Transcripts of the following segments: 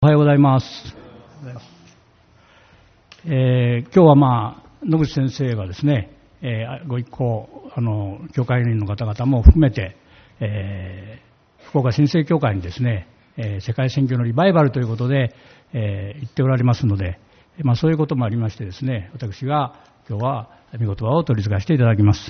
おはようございます。今日は野口先生がですね、ご一行教会員の方々も含めて、福岡新生教会にですね、世界選挙のリバイバルということで、言っておられますので、そういうこともありましてですね、私が今日は御言葉を取り継がせていただきます。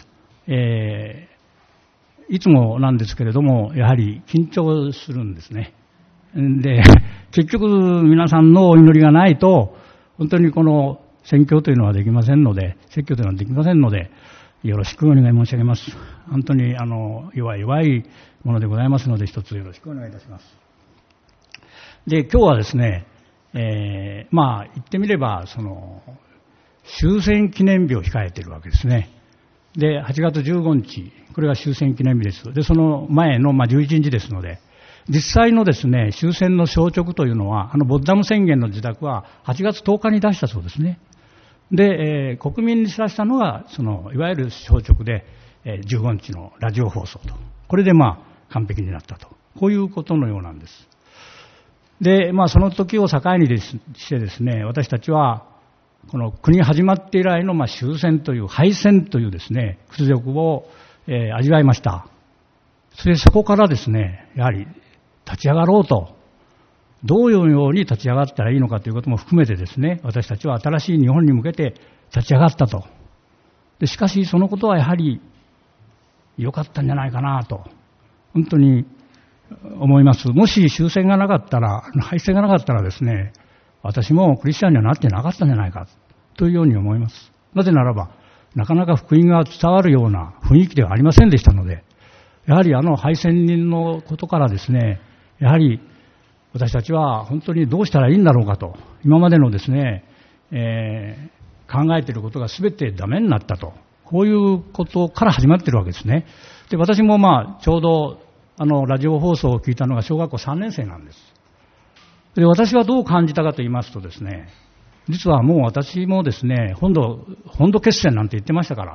いつもなんですけれども、やはり緊張するんですね。で、結局皆さんのお祈りがないと本当にこの宣教というのはできませんので、説教というのはできませんので、よろしくお願い申し上げます。本当に弱いものでございますので、一つよろしくお願いいたします。で、今日はですね、言ってみれば終戦記念日を控えているわけですね。で、8月15日、これが終戦記念日です。で、その前の11日ですので、実際のですね、終戦の消直というのは、ポッダム宣言の受諾は8月10日に出したそうですね。で、国民に知らせたのは、いわゆる消直で、15日のラジオ放送と。これで完璧になったと。こういうことのようなんです。で、その時を境にしてですね、私たちは、この国始まって以来の終戦という、敗戦というですね、屈辱を、味わいました。そこからですね、やはり、立ち上がろうと、どういうように立ち上がったらいいのかということも含めてですね、私たちは新しい日本に向けて立ち上がったと。でしかしそのことはやはり良かったんじゃないかなと本当に思います。もし終戦がなかったら、敗戦がなかったらですね、私もクリスチャンにはなってなかったんじゃないかというように思います。なぜならば、なかなか福音が伝わるような雰囲気ではありませんでしたので、やはり敗戦人のことからですね、やはり私たちは本当にどうしたらいいんだろうかと、今までのですね、考えていることが全てダメになったと、こういうことから始まっているわけですね。で、私もちょうどラジオ放送を聞いたのが小学校3年生なんです。で、私はどう感じたかと言いますとですね、実はもう私もですね、本土決戦なんて言ってましたから、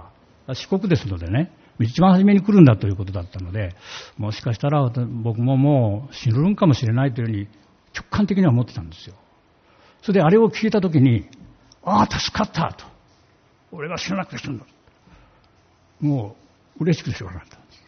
四国ですのでね、一番初めに来るんだということだったので、もしかしたら僕ももう死ぬんかもしれないというふうに直感的には思ってたんですよ。それであれを聞いたときに、助かったと。俺が死ななくて済んだ。もう嬉しくてしょうがなかったんです。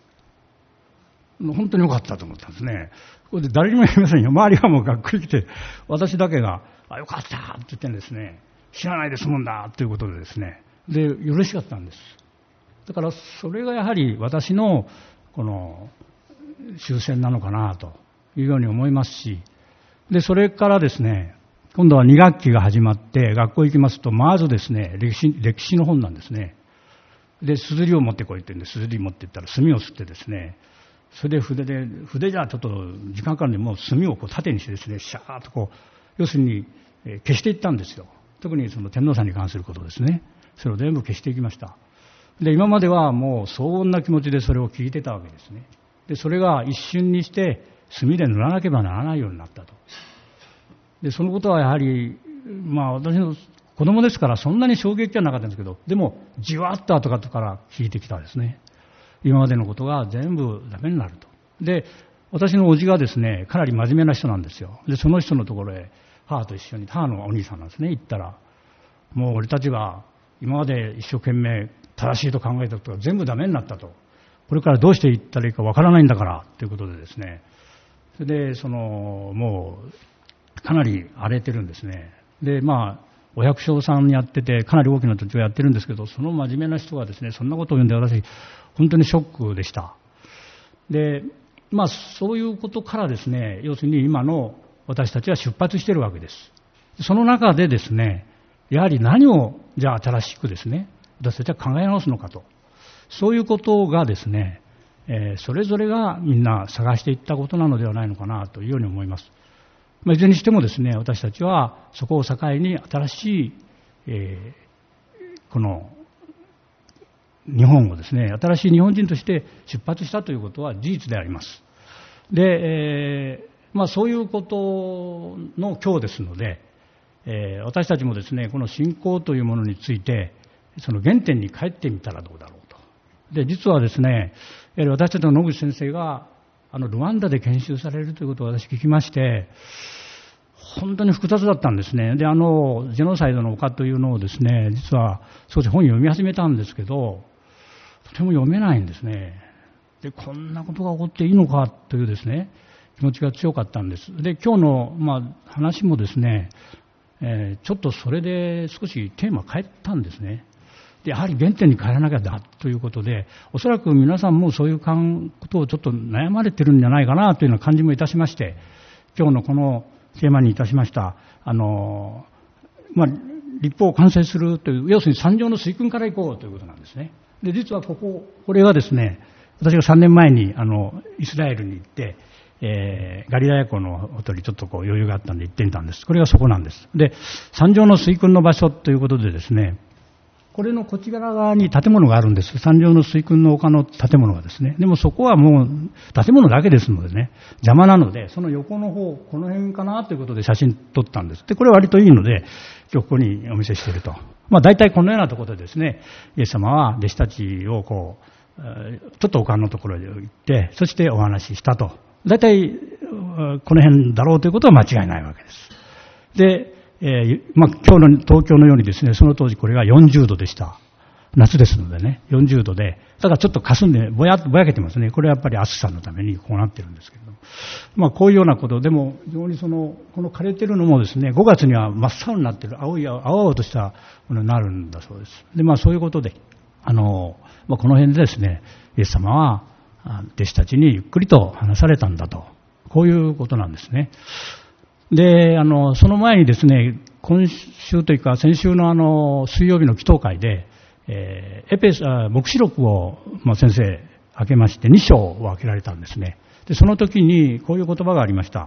本当に良かったと思ったんですね。これで誰にも言いませんよ。周りはもうがっくり来て、私だけが、良かったって言ってんですね、死なないで済むんだということでですね、で、嬉しかったんです。だからそれがやはり私のこの終戦なのかなというように思いますし、でそれからですね、今度は2学期が始まって学校行きますと、まずですね、歴史の本なんですね。で、すずりを持ってこいって言うんで、すずり持っていったら墨を吸ってですね、それで筆じゃちょっと時間かかるんで、もう墨を縦にしてですね、シャーッと要するに消していったんですよ。特にその天皇さんに関することですね。それを全部消していきました。で、今まではもう荘厳な気持ちでそれを聞いてたわけですね。で、それが一瞬にして墨で塗らなければならないようになったと。で、そのことはやはり、私の子供ですからそんなに衝撃はなかったんですけど、でもじわっと後から聞いてきたですね。今までのことが全部ダメになると。で、私の叔父がですね、かなり真面目な人なんですよ。で、その人のところへ母と一緒に、母のお兄さんなんですね、行ったら、もう俺たちは今まで一生懸命正しいと考えたことが全部ダメになったと。これからどうしていったらいいかわからないんだからということでですね。それでもうかなり荒れてるんですね。で、お百姓さんやっててかなり大きな土地をやってるんですけど、その真面目な人がですね、そんなことを言うんで、私本当にショックでした。で、そういうことからですね、要するに今の私たちは出発しているわけです。その中でですね、やはり何をじゃあ新しくですね、私たちは考え直すのかと、そういうことがですね、それぞれがみんな探していったことなのではないのかなというように思います。いずれにしてもですね、私たちはそこを境に新しい、この日本をですね、新しい日本人として出発したということは事実であります。で、そういうことの今日ですので、私たちもですね、この信仰というものについてその原点に帰ってみたらどうだろうと。で、実はですね、私たちの野口先生がルワンダで研修されるということを私聞きまして、 本当に複雑だったんですね。で、ジェノサイドの丘というのをですね、実は少し本読み始めたんですけど、とても読めないんですね。で、こんなことが起こっていいのかというですね、気持ちが強かったんです。で、今日の、話もですね、ちょっとそれで少しテーマ変えたんですね。で、やはり原点に帰らなきゃだということで、おそらく皆さんもそういうことをちょっと悩まれてるんじゃないかなというような感じもいたしまして、今日のこのテーマにいたしました、立法を完成するという、要するに三条の水訓から行こうということなんですね。で、実はこれはですね、私が3年前にイスラエルに行って、ガリラヤ湖のほとりちょっと余裕があったんで行ってみたんです。これがそこなんです。で、三条の水訓の場所ということでですね、これのこっち側に建物があるんです。三条の水訓の丘の建物がですね。でもそこはもう建物だけですのでね、邪魔なので、その横の方、この辺かなということで写真撮ったんです。で、これは割といいので、今日ここにお見せしていると。大体このようなところでですね、イエス様は弟子たちをちょっと丘のところへ行って、そしてお話ししたと。大体この辺だろうということは間違いないわけです。で、今日の東京のようにですね、その当時これが40度でした。夏ですのでね、40度で、だからちょっと霞んでぼやけてますね。これはやっぱり暑さのためにこうなってるんですけれども。こういうようなことでも、非常にこの枯れてるのもですね、5月には真っ青になってる、青々としたものになるんだそうです。で、そういうことで、この辺でですね、イエス様は弟子たちにゆっくりと話されたんだと。こういうことなんですね。で、その前にですね、今週というか先週の水曜日の祈祷会で、黙示録を先生開けまして2章を開けられたんですね。で、その時にこういう言葉がありました。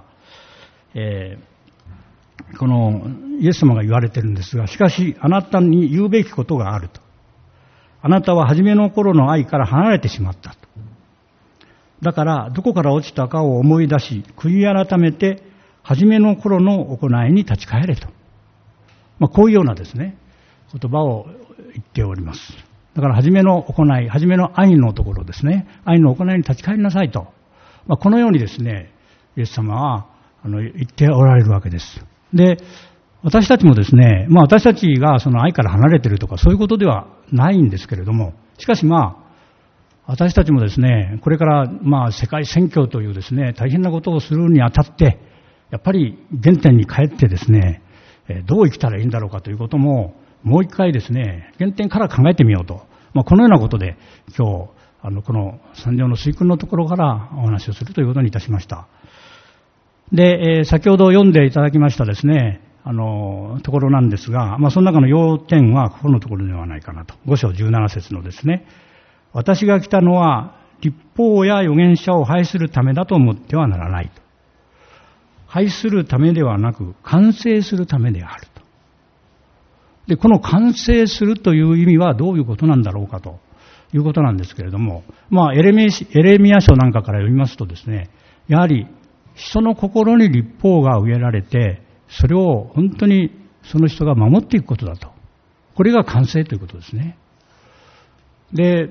このイエス様が言われてるんですが、しかしあなたに言うべきことがあると。あなたは初めの頃の愛から離れてしまったと。だからどこから落ちたかを思い出し、悔い改めて初めの頃の行いに立ち返れと。こういうようなですね、言葉を言っております。だから初めの行い、初めの愛のところですね、愛の行いに立ち返りなさいと。このようにですね、イエス様は言っておられるわけです。で、私たちもですね、私たちがその愛から離れているとかそういうことではないんですけれども、しかし私たちもですね、これから世界宣教というですね、大変なことをするにあたって、やっぱり原点に帰ってですね、どう生きたらいいんだろうかということも、もう一回ですね、原点から考えてみようと。このようなことで、今日、この三条の水訓のところからお話をするということにいたしました。で、先ほど読んでいただきましたですね、ところなんですが、その中の要点はここのところではないかなと。5章17節のですね、私が来たのは律法や預言者を拝するためだと思ってはならないと。拝するためではなく完成するためであると。で、この完成するという意味はどういうことなんだろうかということなんですけれども、エレミヤ書なんかから読みますとですね、やはり人の心に律法が植えられて、それを本当にその人が守っていくことだと。これが完成ということですね。で、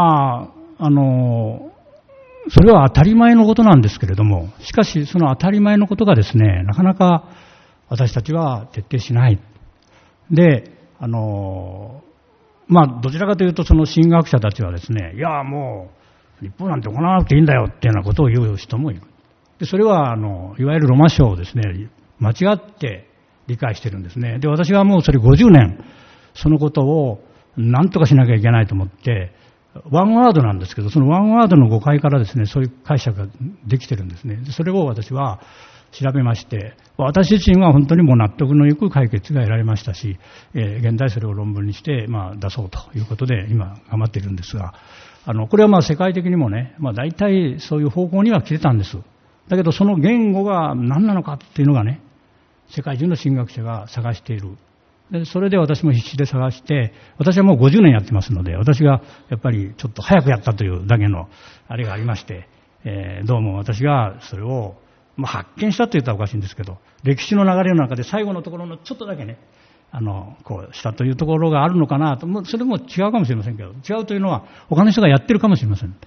それは当たり前のことなんですけれども、しかしその当たり前のことがですね、なかなか私たちは徹底しない。で、どちらかというとその神学者たちはですね、いやもう律法なんて行わなくていいんだよっていうようなことを言う人もいる。で、それはいわゆるロマ書をですね、間違って理解してるんですね。で、私はもうそれ50年そのことを何とかしなきゃいけないと思って、ワンワードなんですけど、そのワンワードの誤解からですね、そういう解釈ができてるんですね。で、それを私は調べまして、私自身は本当にもう納得のいく解決が得られましたし、現在それを論文にして出そうということで今頑張っているんですが、これは世界的にもね、大体そういう方向には来てたんです。だけどその言語が何なのかっていうのがね、世界中の神学者が探している。で、それで私も必死で探して、私はもう50年やってますので、私がやっぱりちょっと早くやったというだけのあれがありまして、どうも私がそれを発見したと言ったらおかしいんですけど、歴史の流れの中で最後のところのちょっとだけね、こうしたというところがあるのかなと。それも違うかもしれませんけど、違うというのは他の人がやってるかもしれません。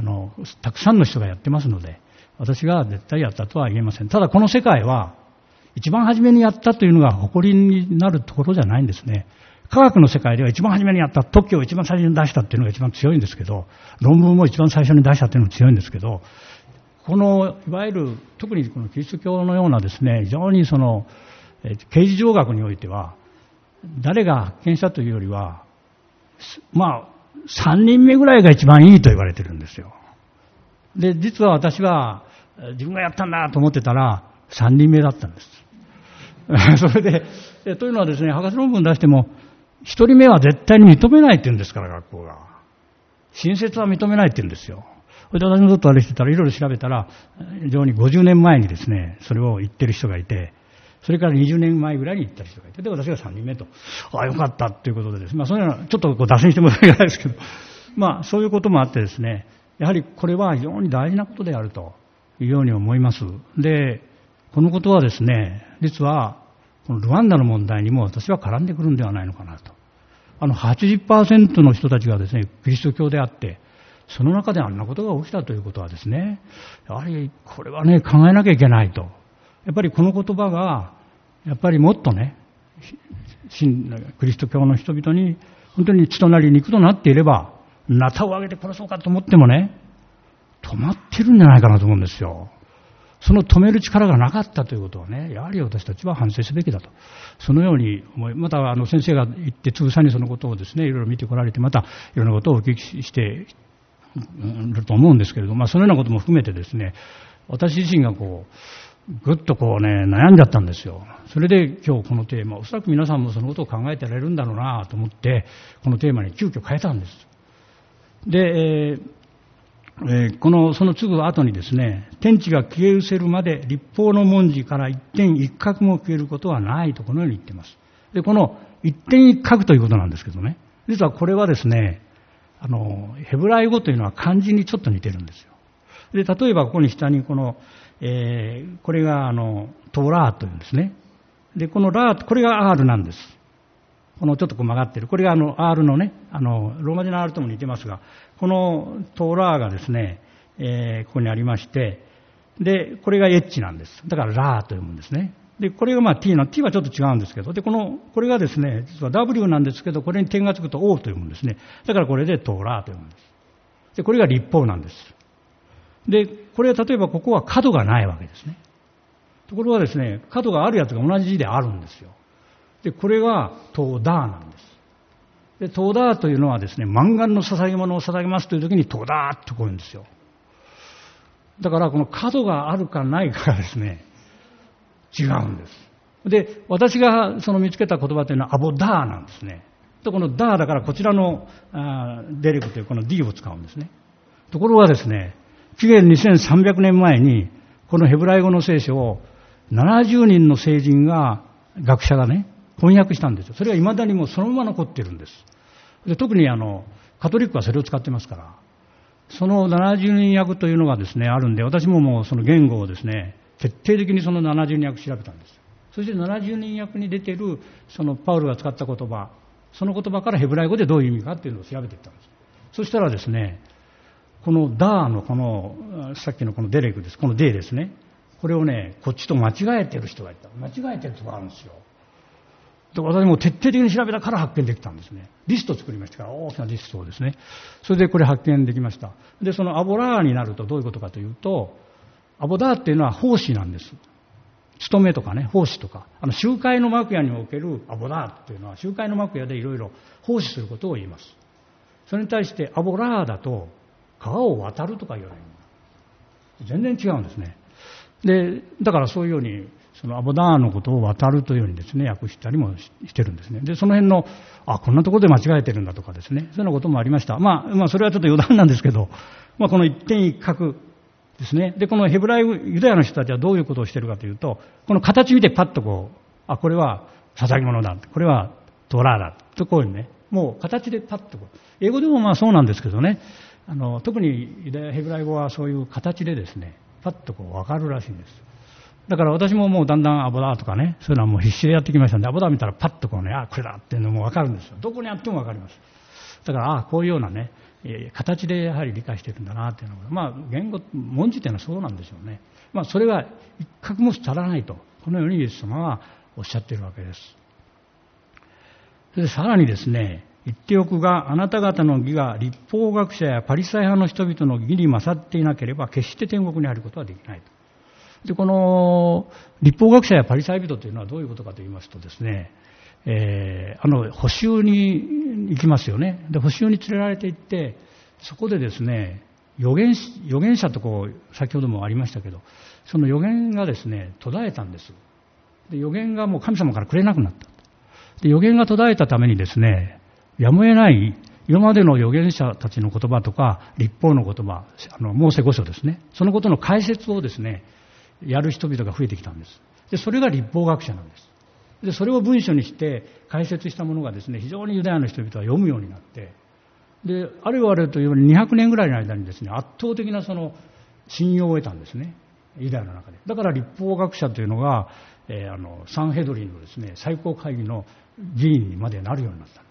たくさんの人がやってますので、私が絶対やったとは言えません。ただこの世界は一番初めにやったというのが誇りになるところじゃないんですね。科学の世界では一番初めにやった特許を一番最初に出したっていうのが一番強いんですけど、論文も一番最初に出したっていうのも強いんですけど、このいわゆる特にこのキリスト教のようなですね、非常にその形而上学においては誰が発見したというよりは、まあ3人目ぐらいが一番いいと言われてるんですよ。で、実は私は自分がやったんだと思ってたら3人目だったんです。それで、というのはですね、博士論文出しても1人目は絶対に認めないって言うんですから、学校が。新設は認めないって言うんですよ。それで私もずっとあれしてたら、いろいろ調べたら、非常に50年前にですね、それを言ってる人がいて、それから20年前ぐらいに言った人がいて、で、私が3人目と、ああ、よかったということでですね、まあ、そういうのはちょっと脱線してもらえないですけど、まあ、そういうこともあってですね、やはりこれは非常に大事なことであるというように思います。で、このことはですね、実は、このルワンダの問題にも私は絡んでくるんではないのかなと。80% の人たちがですね、キリスト教であって、その中であんなことが起きたということはですね、やはりこれはね、考えなきゃいけないと。やっぱりこの言葉が、やっぱりもっとね、キリスト教の人々に本当に血となり肉となっていれば、ナタを上げて殺そうかと思ってもね、止まってるんじゃないかなと思うんですよ。その止める力がなかったということはね、やはり私たちは反省すべきだと。そのように思い、また先生が言ってつぶさにそのことをですね、いろいろ見てこられて、またいろんなことをお聞きしていると思うんですけれども、そのようなことも含めてですね、私自身がぐっと悩んじゃったんですよ。それで今日このテーマ、おそらく皆さんもそのことを考えてられるんだろうなと思って、このテーマに急遽変えたんです。で、そのすぐ後にですね、天地が消え失せるまで律法の文字から一点一画も消えることはないとこのように言っています。で、この一点一画ということなんですけどね、実はこれはですね、ヘブライ語というのは漢字にちょっと似てるんですよ。で、例えばここに下にこれがトラーというんですね。で、このラー、これが R なんです。このちょっと曲がってる。これがR のね、ローマ字の R とも似てますが、このトラーがですね、ここにありまして、で、これがエッチなんです。だからラーと読むんですね。で、これがT はちょっと違うんですけど、で、これがですね、実は W なんですけど、これに点がつくと O と読むんですね。だからこれでトラーと読むんです。で、これが律法なんです。で、これは例えばここは角がないわけですね。ところがですね、角があるやつが同じ字であるんですよ。で、これがトーダーなんです。で、トーダーというのはですね、満願の捧げ物を捧げますという時にトーダーってこう言うんですよ。だからこの角があるかないかがですね、違うんです。で、私が見つけた言葉というのはアボダーなんですね。で、このダーだからこちらのデレクというこの D を使うんですね。ところがですね、紀元2300年前にこのヘブライ語の聖書を70人の聖人が、学者がね、翻訳したんですよ。それが未だにもうそのまま残っているんです。で、特にカトリックはそれを使ってますから、その70人訳というのがですね、あるんで、私ももうその言語をですね、徹底的にその70人訳調べたんです。そして70人訳に出ているそのパウルが使った言葉、その言葉からヘブライ語でどういう意味かっていうのを調べていったんです。そしたらですね、このダーのさっきのこのデレクです。このデーですね。これをね、こっちと間違えてる人がいた。間違えてる人があるんですよ。で、私も徹底的に調べたから発見できたんですね。リストを作りましたから、大きなリストをですね。それでこれ発見できました。で、そのアボラーになるとどういうことかというと、アボダーっていうのは奉仕なんです。勤めとかね、奉仕とか。集会の幕屋におけるアボダーっていうのは、集会の幕屋でいろいろ奉仕することを言います。それに対してアボラーだと、川を渡るとか言われる。全然違うんですね。で、だからそういうように、そのアボダーのことを渡るというようにですね、訳したりもしてるんですね。で、その辺の、こんなところで間違えてるんだとかですね、そういうようなこともありました。まあ、それはちょっと余談なんですけど、この一点一画ですね。で、このヘブライユダヤの人たちはどういうことをしているかというと、この形見てパッとこう、これは捧げ物だ、これはトラーだ、とこういうね、もう形でパッとこう。英語でもそうなんですけどね、特にユダヤヘブライ語はそういう形でですね、パッとこう分かるらしいんです。だから私ももうだんだんアボダーとかね、そういうのはもう必死でやってきましたんで、アボダー見たらパッとこうね、これだっていうのも分かるんですよ。どこにあっても分かります。だからこういうようなね、形でやはり理解しているんだなっていうのが、言語文字っていうのはそうなんでしょうね。それが一画も足らないと。 このようにイエス様はおっしゃっているわけです。でさらにですね、言っておくが、あなた方の義が律法学者やパリサイ派の人々の義に勝っていなければ決して天国に入ることはできないと。でこの律法学者やパリサイ人というのはどういうことかと言いますとですね、補修に行きますよね。で補修に連れられて行って、そこでですね、預言者と先ほどもありましたけど、その預言がですね途絶えたんです。で預言がもう神様からくれなくなった。で預言が途絶えたためにですね、やむを得ない今までの預言者たちの言葉とか律法の言葉、モーセ5書ですね、そのことの解説をですねやる人々が増えてきたんです。でそれが律法学者なんです。でそれを文書にして解説したものがですね、非常にユダヤの人々は読むようになって、であれよあれよというように200年ぐらいの間にですね、圧倒的なその信用を得たんですね、ユダヤの中で。だから律法学者というのが、サンヘドリンのですね最高会議の議員にまでなるようになったんです。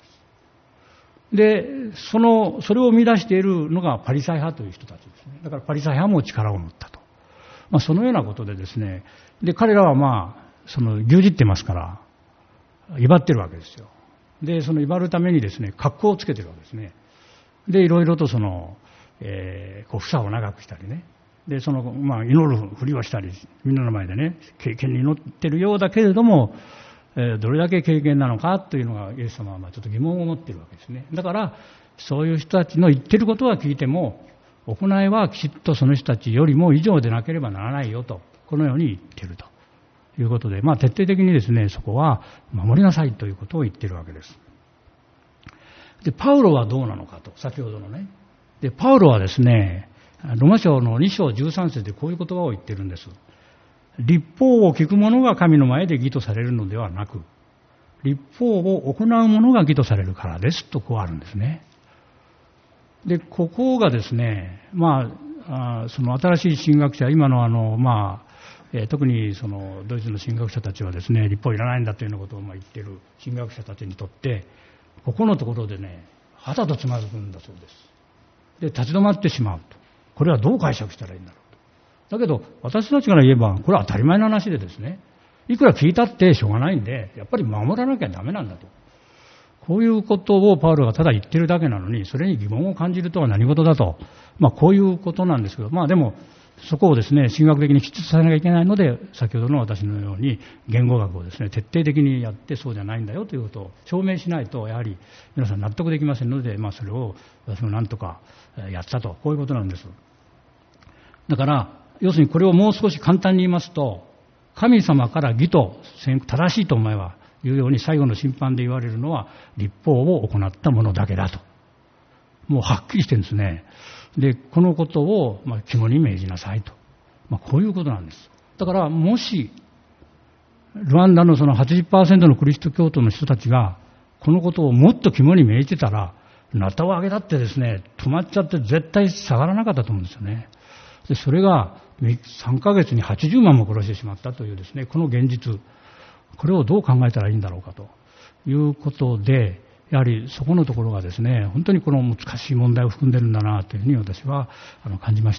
でそれを生み出しているのがパリサイ派という人たちですね。だからパリサイ派も力を持ったと、そのようなことでですね、で彼らは牛耳ってますから威張ってるわけですよ。でその威張るためにですね格好をつけてるわけですね。でいろいろと房を長くしたりね、で祈るふりをしたり、みんなの前でね敬虔に祈ってるようだけれども、どれだけ敬虔なのかというのがイエス様はちょっと疑問を持っているわけですね。だからそういう人たちの言ってることは聞いても、行いはきちっとその人たちよりも以上でなければならないよと、このように言っているということで、徹底的にですねそこは守りなさいということを言っているわけです。でパウロはどうなのかと、先ほどのね、でパウロはですねローマ書の2章13節でこういう言葉を言っているんです。律法を聞く者が神の前で義とされるのではなく、律法を行う者が義とされるからですとこうあるんですね。でここがですね、その新しい神学者、今の特にそのドイツの神学者たちはですね、律法いらないんだというようなことを言っている神学者たちにとって、ここのところでね肌とつまずくんだそうです。で立ち止まってしまうと、これはどう解釈したらいいんだろうと。だけど私たちから言えばこれは当たり前の話でですね、いくら聞いたってしょうがないんで、やっぱり守らなきゃダメなんだと、こういうことをパウロがただ言ってるだけなのに、それに疑問を感じるとは何事だと、こういうことなんですけど、でもそこをですね神学的にきちっとさせなきゃいけないので、先ほどの私のように言語学をですね徹底的にやって、そうじゃないんだよということを証明しないとやはり皆さん納得できませんので、それを私も何とかやったと、こういうことなんです。だから要するにこれをもう少し簡単に言いますと、神様から義と正しいとお前はいうように最後の審判で言われるのは律法を行った者だけだと、もうはっきりしてるんですね。でこのことを肝に銘じなさいと、こういうことなんです。だからもしルワンダのその 80% のクリスト教徒の人たちがこのことをもっと肝に銘じてたら、ナタを上げたってですね止まっちゃって絶対下がらなかったと思うんですよね。でそれが3ヶ月に80万も殺してしまったというですね、この現実、これをどう考えたらいいんだろうかということで、やはりそこのところがですね本当にこの難しい問題を含んでいるんだなというふうに私は感じました。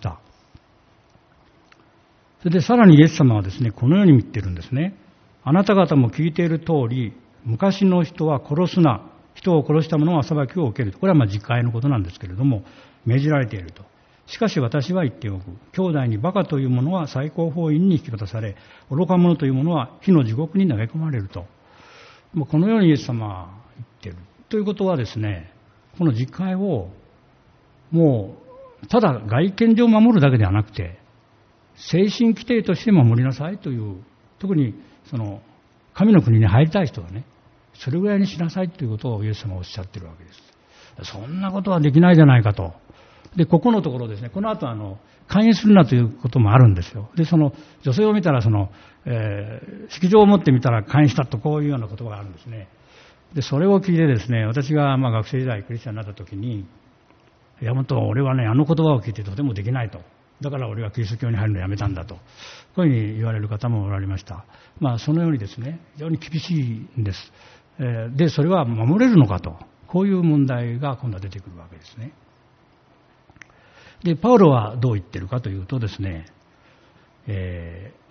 それでさらにイエス様はですねこのように言っているんですね。あなた方も聞いている通り、昔の人は殺すな、人を殺した者は裁きを受けると、これは自戒のことなんですけれども命じられていると。しかし私は言っておく、兄弟にバカという者は最高法院に引き渡され、愚か者という者は火の地獄に投げ込まれると、このようにイエス様は言っているということはですね、この自戒をもうただ外見上守るだけではなくて、精神規定として守りなさいという、特にその神の国に入りたい人はね、それぐらいにしなさいということをイエス様はおっしゃっているわけです。そんなことはできないじゃないかと。でここのところですね、この後勧誘するなということもあるんですよ。でその女性を見たら式場を持ってみたら勧誘したと、こういうような言葉があるんですね。でそれを聞いてですね、私が学生時代クリスチャンになった時に、いや本当俺はねあの言葉を聞いてとてもできないと、だから俺はキリスト教に入るのをやめたんだと、こういうふうに言われる方もおられました。そのようにですね非常に厳しいんです。でそれは守れるのかと、こういう問題が今度は出てくるわけですね。でパウロはどう言ってるかというとですね、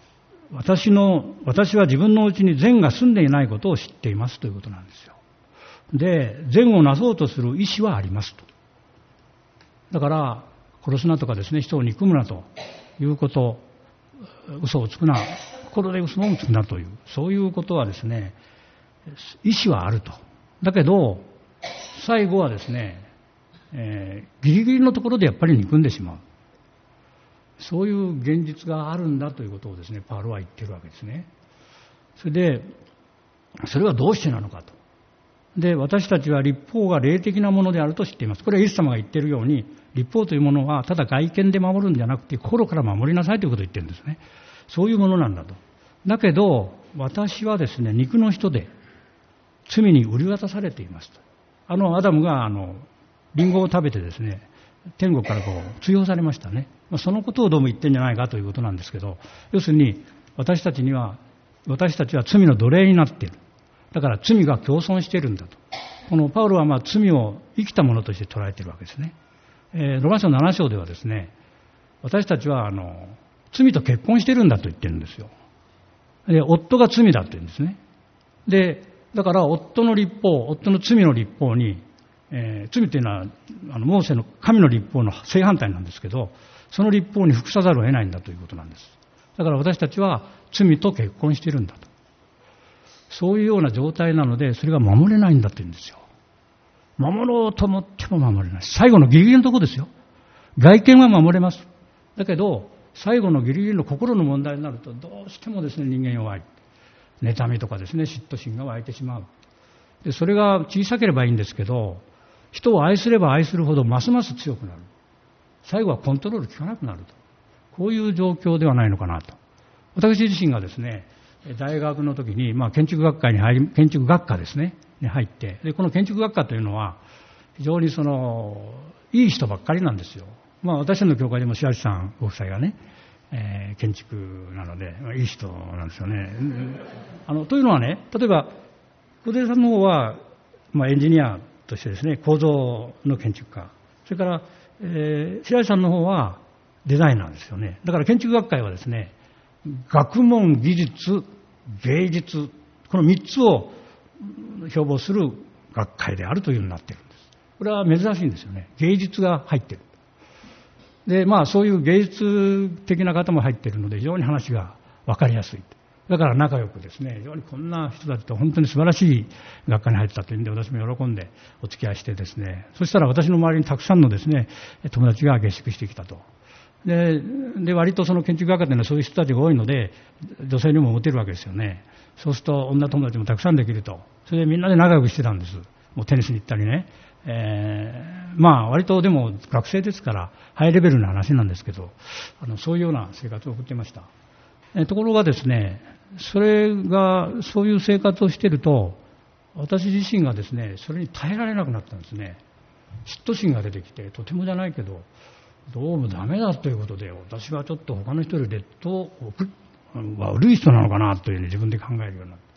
私は自分のうちに善が住んでいないことを知っていますということなんですよ。で、善をなそうとする意志はありますと。だから、殺すなとかですね、人を憎むなということ、嘘をつくな、心で嘘をつくなという、そういうことはですね、意志はあると。だけど、最後はですね、ギリギリのところでやっぱり憎んでしまう。そういう現実があるんだということをですね、パウロは言っているわけですね。それで、それはどうしてなのかと。で、私たちは律法が霊的なものであると知っています。これはイエス様が言っているように、律法というものはただ外見で守るんじゃなくて、心から守りなさいということを言ってるんですね。そういうものなんだと。だけど、私はですね、肉の人で罪に売り渡されていますと。アダムがリンゴを食べてですね、天国から追放されましたね。そのことをどうも言ってるんじゃないかということなんですけど、要するに私たちは罪の奴隷になっている。だから罪が共存しているんだと。このパウロは罪を生きたものとして捉えているわけですね。ロマ書7章ではですね、私たちは罪と結婚しているんだと言ってるんですよ。で、夫が罪だと言うんですね。で、だから夫の罪の律法に、罪というのはモーセの神の律法の正反対なんですけど、その律法に服さざるを得ないんだということなんです。だから私たちは罪と結婚しているんだと。そういうような状態なので、それが守れないんだと言うんですよ。守ろうと思っても守れない。最後のギリギリのところですよ。外見は守れます。だけど、最後のギリギリの心の問題になると、どうしてもですね、人間弱い。妬みとかですね、嫉妬心が湧いてしまう。で、それが小さければいいんですけど、人を愛すれば愛するほどますます強くなる。最後はコントロール効かなくなると。こういう状況ではないのかなと。私自身がですね、大学の時に、建築学科ですね、に入って、で、この建築学科というのは、非常にいい人ばっかりなんですよ。私の教会でも白石さんご夫妻がね、建築なので、いい人なんですよね。というのはね、例えば、小出さんの方は、エンジニアとしてですね、構造の建築家。それから、白石さんの方はデザイナーですよね。だから建築学会はですね、学問、技術、芸術、この3つを標榜する学会であるというようになっているんです。これは珍しいんですよね。芸術が入っている。で、そういう芸術的な方も入っているので、非常に話が分かりやすい。だから仲良くですね、非常にこんな人たちと本当に素晴らしい学科に入ってたというんで、私も喜んでお付き合いしてですね、そしたら私の周りにたくさんのですね、友達が下宿してきたと。で、割とその建築学科というのはそういう人たちが多いので、女性にもモテるわけですよね。そうすると女友達もたくさんできると。それでみんなで仲良くしてたんです。もうテニスに行ったりね。割とでも学生ですからハイレベルな話なんですけど、そういうような生活を送っていました。ところがですね、そういう生活をしていると、私自身がですね、それに耐えられなくなったんですね。嫉妬心が出てきて、とてもじゃないけど、どうもダメだということで、私はちょっと他の人より悪い人なのかなというふうに自分で考えるようになって、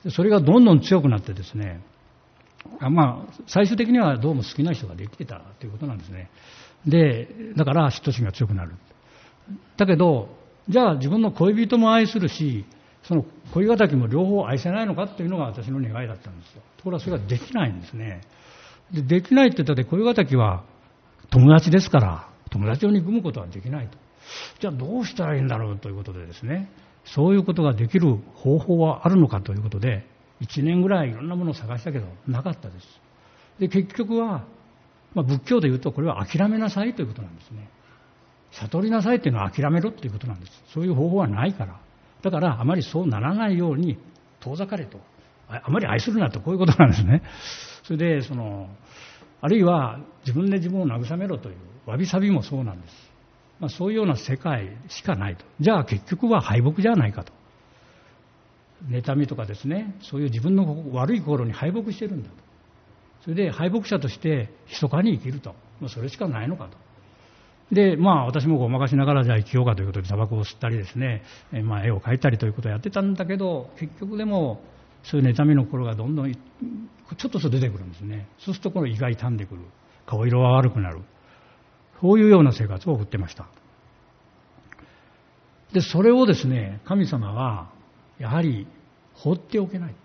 それがどんどん強くなってですね、最終的にはどうも好きな人ができてたということなんですね。で、だから嫉妬心が強くなる。だけど、じゃあ自分の恋人も愛するし、その恋敵も両方愛せないのかというのが私の願いだったんですよ。ところがそれができないんですね。できないって言ったって恋敵は友達ですから、友達を憎むことはできないと。じゃあどうしたらいいんだろうということでですね、そういうことができる方法はあるのかということで、1年ぐらいいろんなものを探したけどなかったです。で、結局は、仏教で言うとこれは諦めなさいということなんですね。悟りなさいというのは諦めろということなんです。そういう方法はないから。だからあまりそうならないように遠ざかれと。あまり愛するなとこういうことなんですね。それであるいは自分で自分を慰めろというわびさびもそうなんです。そういうような世界しかないと。じゃあ結局は敗北じゃないかと。妬みとかですね、そういう自分の悪い心に敗北してるんだと。それで敗北者として密かに生きると。それしかないのかと。で、私もごまかしながらじゃあ生きようかということでタバコを吸ったりですね、絵を描いたりということをやってたんだけど、結局でもそういう妬みの心がどんどんちょっとずつ出てくるんですね。そうするとこの胃が痛んでくる。顔色が悪くなる。そういうような生活を送ってました。 で、それをですね、神様はやはり放っておけない。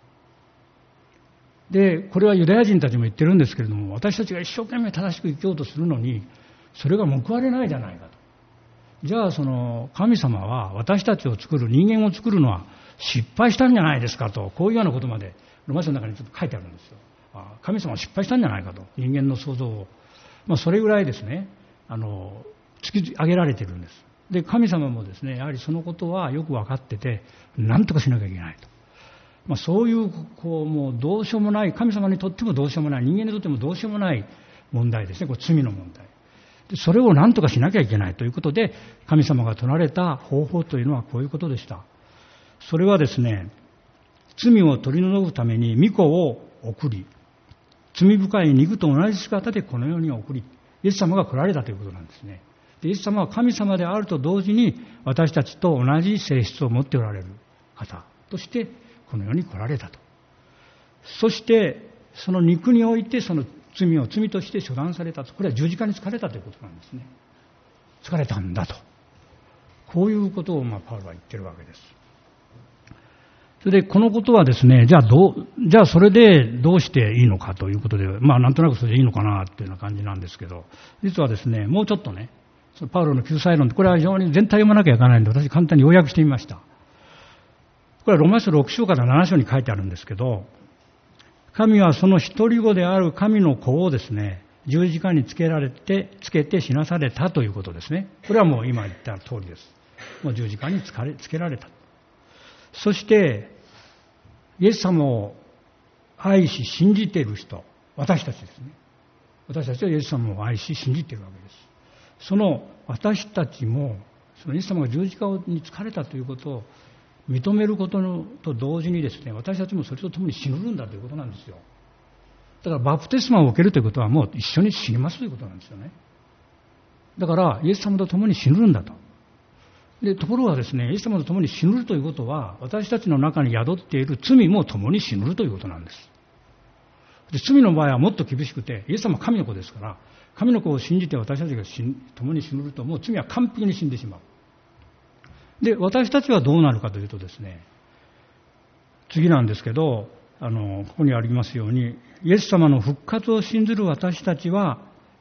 で、これはユダヤ人たちも言ってるんですけれども、私たちが一生懸命正しく生きようとするのに、それが報われないじゃないかと。じゃあその神様は私たちを作る、人間を作るのは失敗したんじゃないですかと、こういうようなことまでローマ書の中にちょっと書いてあるんですよ。神様は失敗したんじゃないかと、人間の創造を。それぐらいですね、突き上げられているんです。で、神様もですね、やはりそのことはよく分かってて、何とかしなきゃいけないと。そういうもうどうしようもない、神様にとってもどうしようもない、人間にとってもどうしようもない問題ですね。これ罪の問題で、それを何とかしなきゃいけないということで、神様が取られた方法というのはこういうことでした。それはですね、罪を取り除くために御子を送り、罪深い肉と同じ姿でこの世に送り、イエス様が来られたということなんですね。で、イエス様は神様であると同時に私たちと同じ性質を持っておられる方としてこの世に来られたと。そしてその肉においてその罪を罪として処断されたと。これは十字架に疲れたということなんですね。疲れたんだと。こういうことをパウロは言ってるわけです。それでこのことはですね、じゃあそれでどうしていいのかということで、なんとなくそれでいいのかなというような感じなんですけど、実はですね、もうちょっとね、パウロの救済論って、これは非常に全体読まなきゃいけないので、私簡単に要約してみました。これはローマ書6章から7章に書いてあるんですけど、神はその一人子である神の子をですね、十字架につけて死なされたということですね。これはもう今言った通りです。もう十字架につけられた。そしてイエス様を愛し信じている人、私たちですね。私たちはイエス様を愛し信じているわけです。その私たちもそのイエス様が十字架につかれたということを認めることと同時にですね、私たちもそれと共に死ぬんだということなんですよ。だからバプテスマを受けるということはもう一緒に死にますということなんですよね。だからイエス様と共に死ぬんだと。で、ところがですね、イエス様と共に死ぬということは、私たちの中に宿っている罪も共に死ぬということなんです。で、罪の場合はもっと厳しくて、イエス様は神の子ですから、神の子を信じて私たちが共に死ぬと、もう罪は完璧に死んでしまう。で、私たちはどうなるかというとですね、次なんですけど、ここにありますように、イエス様の復活を信じる私たちは、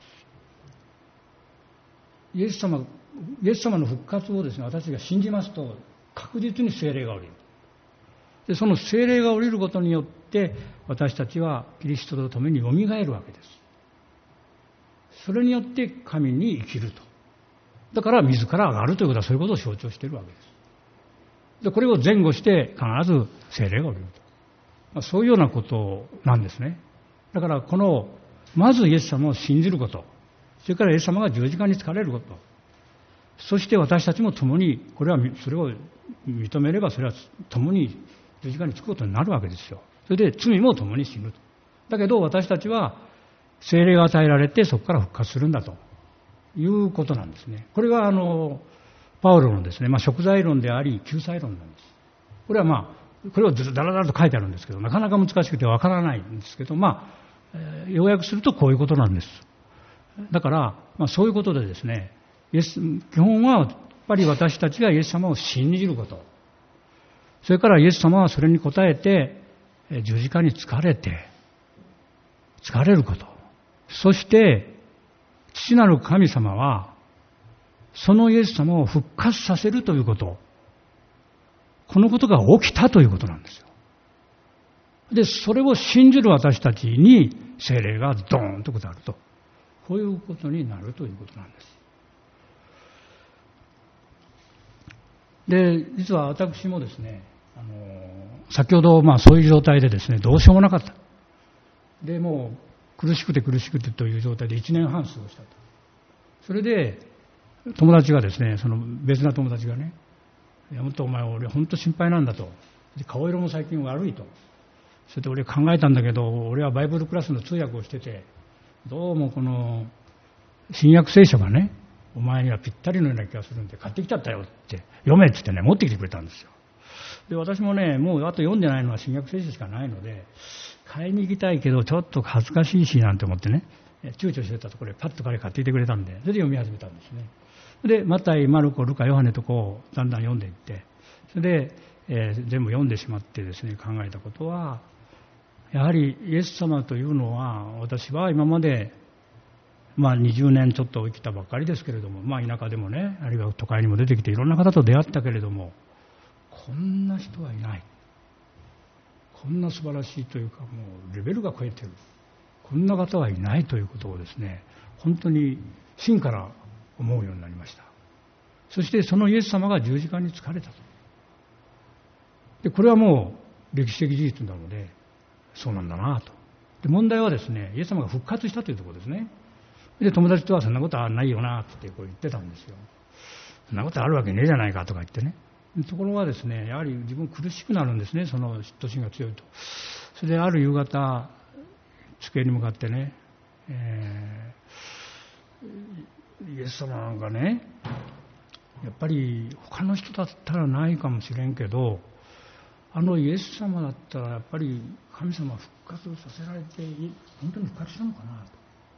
イエス様の復活をですね、私が信じますと、確実に聖霊が降りる。で、その聖霊が降りることによって、私たちはキリストと共によみがえるわけです。それによって神に生きると。だから自ら上がるということはそういうことを象徴しているわけです。で、これを前後して必ず聖霊が降りると。そういうようなことなんですね。だからまずイエス様を信じること、それからイエス様が十字架につかれること、そして私たちも共に、それを認めればそれは共に十字架につくことになるわけですよ。それで罪も共に死ぬと。だけど私たちは聖霊が与えられてそこから復活するんだということなんですね。これがパウロのですね、贖罪論であり救済論なんです。これはこれをだらだらと書いてあるんですけど、なかなか難しくてわからないんですけど、要約するとこういうことなんです。だから、そういうことでですね、基本はやっぱり私たちがイエス様を信じること、それからイエス様はそれに応えて十字架に疲れること、そして父なる神様はそのイエス様を復活させるということ、このことが起きたということなんですよ。で、それを信じる私たちに聖霊がドーンと下ると、こういうことになるということなんです。で、実は私もですね、先ほどそういう状態でですね、どうしようもなかった。で、もう苦しくてという状態で1年半過ごしたと。それで友達がですね、その別な友達がね、本当お前俺本当心配なんだと。で、顔色も最近悪いと。それで俺考えたんだけど、俺はバイブルクラスの通訳をしてて、どうもこの新約聖書がね、お前にはぴったりのような気がするんで買ってきちゃったよって読めって言ってね、持ってきてくれたんですよ。で、私もね、もうあと読んでないのは新約聖書しかないので、買いに行きたいけどちょっと恥ずかしいしなんて思ってね、躊躇してたところでパッと彼買ってきてくれたんで、それで読み始めたんですね。 でマタイ、マルコ、ルカ、ヨハネとこうだんだん読んでいって、それで、全部読んでしまってですね、考えたことは、やはりイエス様というのは、私は今まで20年ちょっと生きたばっかりですけれども、田舎でもね、あるいは都会にも出てきていろんな方と出会ったけれども、こんな人はいない、こんな素晴らしいというか、もうレベルが超えてる、こんな方はいないということをですね、本当に心から思うようになりました。そしてそのイエス様が十字架に疲れたと。でこれはもう歴史的事実なので、そうなんだなと。で問題はですね、イエス様が復活したというところですね。で友達とはそんなことはないよなってこう言ってたんですよ。そんなことあるわけねえじゃないかとか言ってね。ところがですね、やはり自分苦しくなるんですね、その嫉妬心が強いと。それである夕方、机に向かってね、イエス様がね、やっぱり他の人だったらないかもしれんけど、あのイエス様だったらやっぱり神様復活をさせられて、本当に復活したのかなと。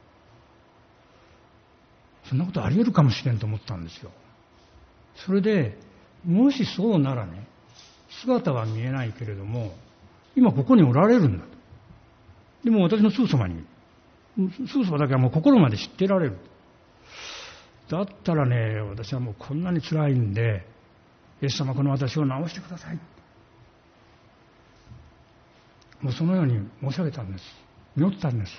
そんなことあり得るかもしれんと思ったんですよ。それでもしそうならね、姿は見えないけれども今ここにおられるんだと。でも私のすぐそばに、すぐそばだけはもう心まで知っていられる。だったらね、私はもうこんなに辛いんで、イエス様この私を治してください、もうそのように申し上げたんです。祈ったんです。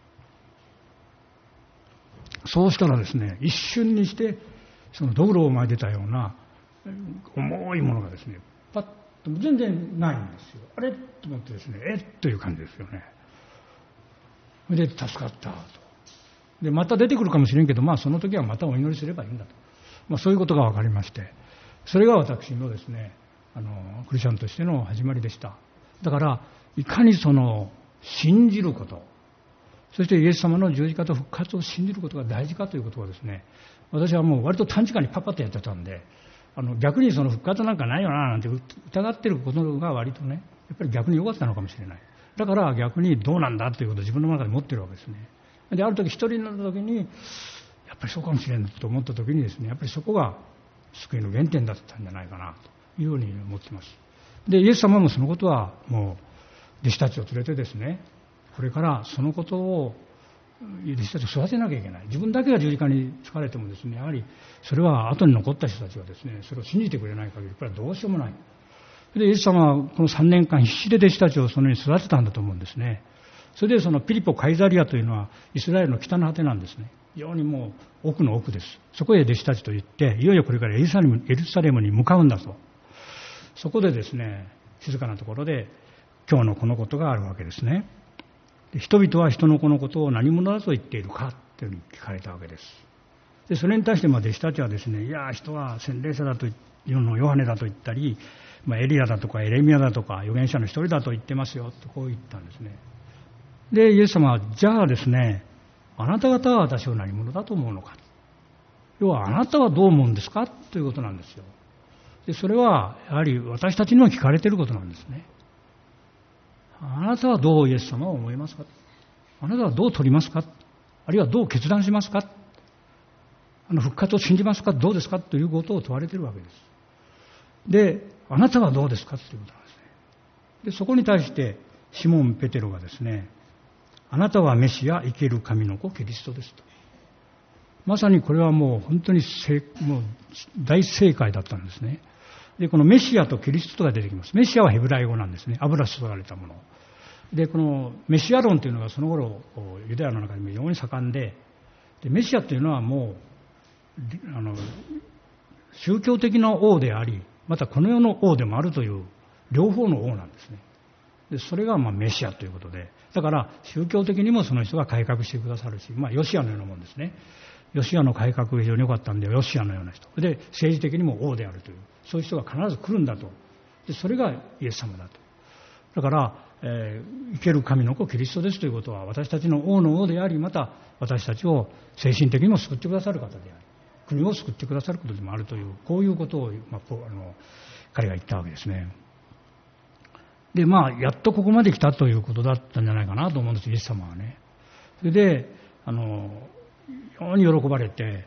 そうしたらですね、一瞬にしてそのドクロを巻いてたような重いものがですね、パッと全然ないんですよ。あれと思ってですね、という感じですよね。それで助かったと。でまた出てくるかもしれんけど、その時はまたお祈りすればいいんだと、そういうことが分かりまして、それが私のですね、クリスチャンとしての始まりでした。だからいかにその信じること、そしてイエス様の十字架と復活を信じることが大事かということをですね、私はもう割と短時間にパッパッとやってたんで、逆にその復活なんかないよななんて疑ってることが割とね、やっぱり逆に良かったのかもしれない。だから逆にどうなんだということを自分の中で持ってるわけですね。である時一人になった時に、やっぱりそうかもしれんと思った時にですね、やっぱりそこが救いの原点だったんじゃないかなというふうに思っています。でイエス様もそのことはもう弟子たちを連れてですね、これからそのことを弟子たちを育てなきゃいけない。自分だけが十字架に疲れてもですね、やはりそれは後に残った人たちはですね、それを信じてくれない限りこれはどうしようもない。でイエス様はこの3年間必死で弟子たちをそのように育てたんだと思うんですね。それでそのピリポ・カイザリアというのはイスラエルの北の果てなんですね。非常にもう奥の奥です。そこへ弟子たちと行って、いよいよこれからエルサレムに向かうんだと。そこでですね、静かなところで今日のこのことがあるわけですね。で人々は人の子のことを何者だと言っているかというふうに聞かれたわけです。でそれに対して弟子たちはですね、いや人は洗礼者だというのをヨハネだと言ったり、エリアだとかエレミアだとか預言者の一人だと言ってますよとこう言ったんですね。でイエス様は、じゃあですね、あなた方は私を何者だと思うのか、要はあなたはどう思うんですかということなんですよ。でそれはやはり私たちにも聞かれていることなんですね。あなたはどうイエス様を思いますか、あなたはどう取りますか、あるいはどう決断しますか、復活を信じますか、どうですかということを問われているわけです。であなたはどうですかということなんですね。でそこに対してシモン・ペテロがですね、あなたはメシア、生ける神の子キリストですと。まさにこれはもう本当にもう大正解だったんですね。でこのメシアとキリストが出てきます。メシアはヘブライ語なんですね。油注がれたもので、このメシア論というのがその頃ユダヤの中でも非常に盛んで、メシアというのはもう宗教的な王であり、またこの世の王でもあるという両方の王なんですね。でそれがメシアということで、だから宗教的にもその人が改革してくださるし、ヨシアのようなもんですね。ヨシアの改革が非常に良かったんで、ヨシアのような人で政治的にも王であるという、そういう人が必ず来るんだと。でそれがイエス様だと。だから、生ける神の子キリストですということは、私たちの王の王であり、また私たちを精神的にも救ってくださる方であり、国を救ってくださることでもあるという、こういうことを、彼が言ったわけですね。でやっとここまで来たということだったんじゃないかなと思うんです、イエス様はね。それで非常に喜ばれて、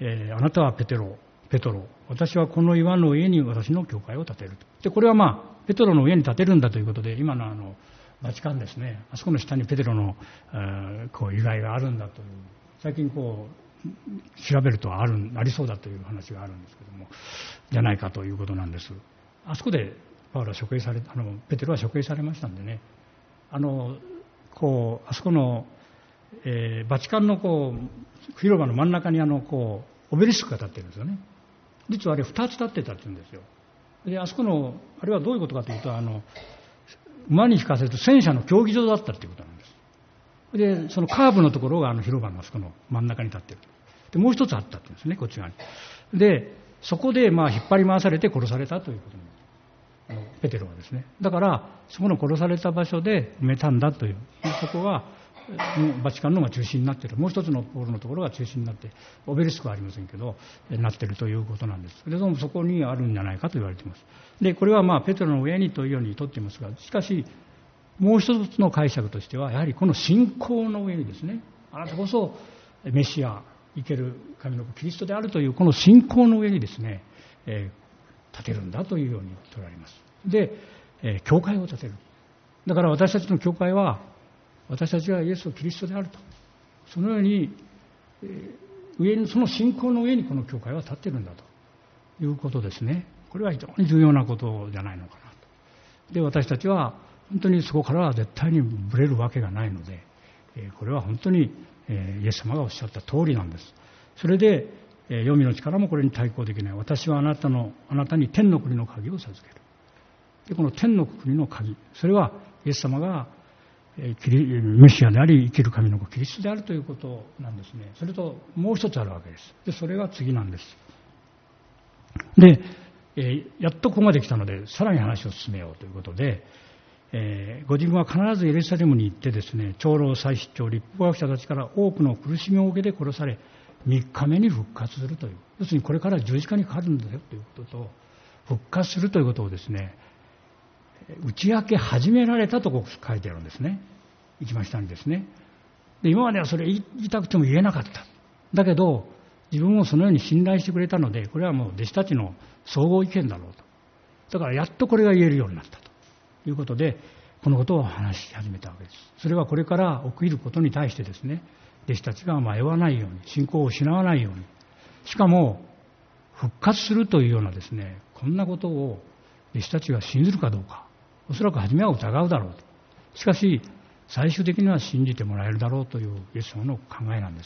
あなたはペトロ、私はこの岩の上に私の教会を建てると。で、これはペトロの上に建てるんだということで、今のバチカンですね、あそこの下にペテロの遺骸があるんだという、最近調べるとありそうだという話があるんですけども、じゃないかということなんです。あそこでパウロは処刑され、ペテロは処刑されましたんでね、あそこの、バチカンの広場の真ん中にオベリスクが立ってるんですよね。実はあれ2つ立ってたって言うんですよ。で、あそこのあれはどういうことかというと、馬に引かせると戦車の競技場だったということなんです。で、そのカーブのところが広場のあそこの真ん中に立ってる。で、もう一つあったって言うんですね、こっち側に。で、そこで引っ張り回されて殺されたということなんです。ペテロはですね。だからそこの殺された場所で埋めたんだという、そこがバチカンのが中心になっている。もう一つのポールのところが中心になって、オベリスクはありませんけどなっているということなんです。でもそこにあるんじゃないかと言われています。で、これはペテロの上にというようにとっていますが、しかしもう一つの解釈としては、やはりこの信仰の上にですね、あなたこそメシア、生ける神の子キリストであるというこの信仰の上にですね、建てるんだというように取られます。で、教会を建てる。だから私たちの教会は、私たちがイエスをキリストであると、そのように、上にその信仰の上にこの教会は建っているんだということですね。これは非常に重要なことじゃないのかなと。で、私たちは本当にそこからは絶対にぶれるわけがないので、これは本当にイエス様がおっしゃった通りなんです。それで黄泉の力もこれに対抗できない。私はあなたに天の国の鍵を授ける。で、この天の国の鍵、それはイエス様がメシアであり生きる神の子キリストであるということなんですね。それともう一つあるわけです。で、それが次なんです。で、やっとここまで来たので、さらに話を進めようということで、ご自分は必ずエルサレムに行ってですね、長老、祭司長、律法学者たちから多くの苦しみを受けて殺され、3日目に復活するという、要するにこれから十字架にかかるんだよということと、復活するということをですね、打ち明け始められたと書いてあるんですね。一番下にですね。で、今まではそれ言いたくても言えなかった。だけど、自分をそのように信頼してくれたので、これはもう弟子たちの総合意見だろうと。だからやっとこれが言えるようになったということで、このことを話し始めたわけです。それはこれから起きることに対してですね、弟子たちが迷わないように、信仰を失わないように、しかも復活するというようなですね、こんなことを弟子たちが信じるかどうか、おそらく初めは疑うだろうと。しかし最終的には信じてもらえるだろうというイエス様の考えなんです。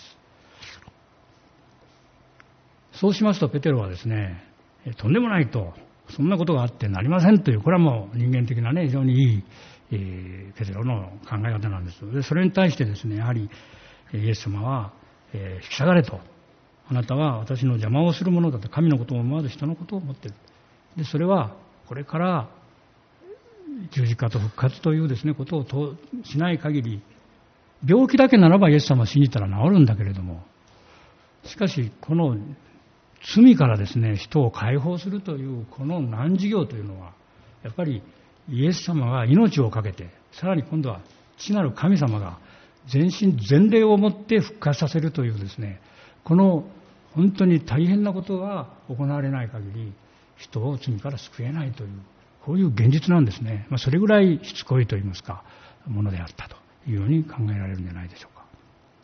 そうしますとペテロはですね、とんでもないと、そんなことがあってなりませんという、これはもう人間的なね、非常にいい、ペテロの考え方なんです。で、それに対してですね、やはりイエス様は、引き下がれと、あなたは私の邪魔をするものだと、神のことを思わず人のことを思っている。で、それはこれから十字架と復活というですね、ことをしない限り、病気だけならばイエス様を信じたら治るんだけれども、しかしこの罪からですね、人を解放するというこの難事業というのは、やっぱりイエス様が命を懸けて、さらに今度は父なる神様が全身全霊をもって復活させるというですね、この本当に大変なことが行われない限り、人を罪から救えないという、こういう現実なんですね。それぐらいしつこいといいますか、ものであったというように考えられるんじゃないでしょうか。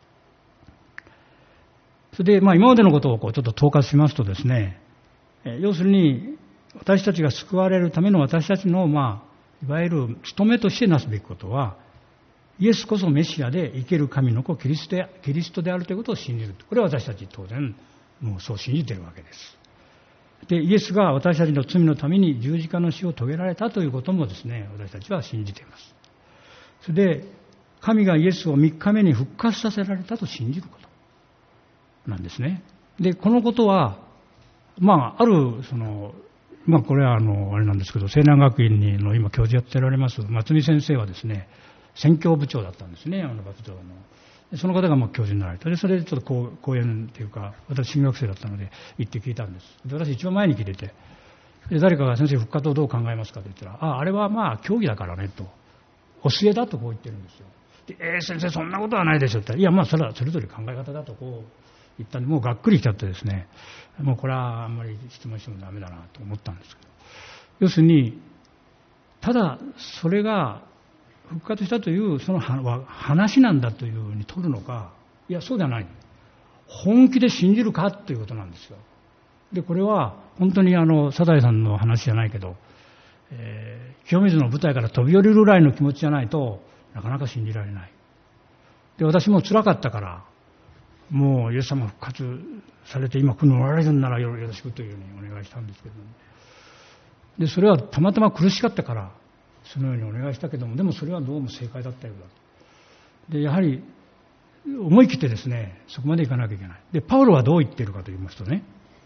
それで、今までのことをちょっと統括しますとですね、要するに私たちが救われるための私たちの、いわゆる務めとしてなすべきことは、イエスこそメシアで生ける神の子キリストであるということを信じる。これは私たち当然もうそう信じているわけです。で、イエスが私たちの罪のために十字架の死を遂げられたということもですね、私たちは信じています。それで、神がイエスを3日目に復活させられたと信じることなんですね。で、このことは、ある、これはあれなんですけど、西南学院の今教授やっておられます松見先生はですね、宣教部長だったんですね、学長の。その方が教授になられた。で、それでちょっと講演というか、私新学生だったので行って聞いたんです。で、私一番前に聞いてて、で、誰かが先生復活をどう考えますかと言ったら、あれは教義だからねと、教えだとこう言ってるんですよ。で、先生そんなことはないでしょって言ったら、いやそれはそれぞれ考え方だと言ったんで、もうがっくりしちゃってですね、もうこれはあんまり質問してもダメだなと思ったんですけど、要するにただそれが復活したというその話なんだというふうに取るのか、いやそうではない、本気で信じるかということなんですよ。でこれは本当にサザエさんの話じゃないけど、清水の舞台から飛び降りるぐらいの気持ちじゃないとなかなか信じられない。で私も辛かったから、もうイエス様復活されて今来られるならよろしくというようにお願いしたんですけど、でそれはたまたま苦しかったからそのようにお願いしたけども、でもそれはどうも正解だったようだと。でやはり思い切ってですね、そこまでいかなきゃいけない。でパウロはどう言っているかと言いますとね、